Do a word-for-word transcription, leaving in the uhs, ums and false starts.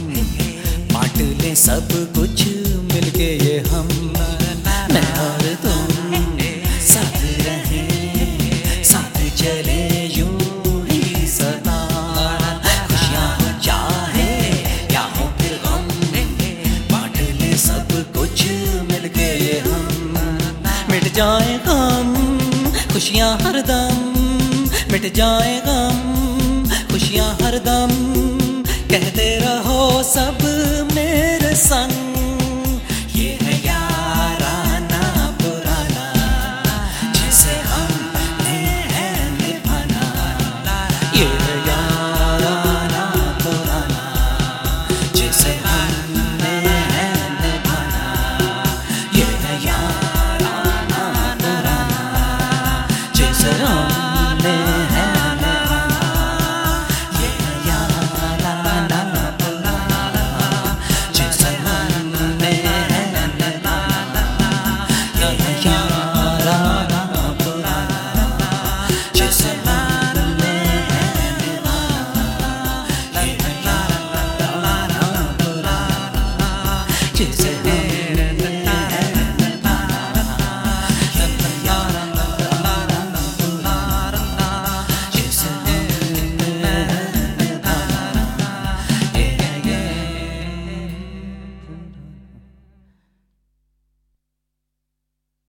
बांट ले सब कुछ मिलके ये हम, मैं और तुम साथ रहे, साथ चले यूं ही सदा। खुशियाँ हो चाहे या हो फिर गम, बांट ले सब कुछ मिलके ये हम। मिट जाए गम खुशियाँ हरदम, मिट जाए गम खुशियाँ हरदम, कहते रहो सब मेरे संग। ये है याराना पुराना जिसे हमने है निभाना, ये है याराना पुराना जिसे हमने है निभाना, ये है याराना पुराना जिसे हमने है Just